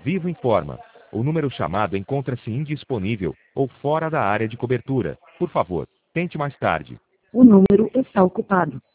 Vivo informa. O número chamado encontra-se indisponível ou fora da área de cobertura. Por favor, tente mais tarde. O número está ocupado.